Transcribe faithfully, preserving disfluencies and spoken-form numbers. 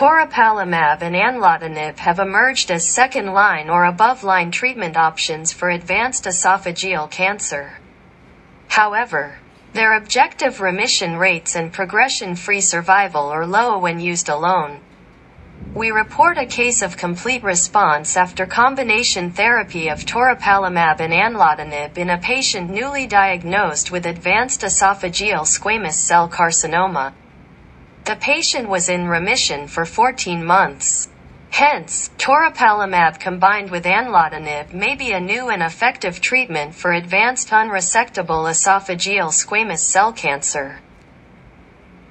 toripalimab and anlotinib have emerged as second-line or above-line treatment options for advanced esophageal cancer. However, their objective remission rates and progression-free survival are low when used alone. We report a case of complete response after combination therapy of toripalimab and anlotinib in a patient newly diagnosed with advanced esophageal squamous cell carcinoma. The patient was in remission for fourteen months. Hence, toripalimab combined with anlotinib may be a new and effective treatment for advanced unresectable esophageal squamous cell cancer.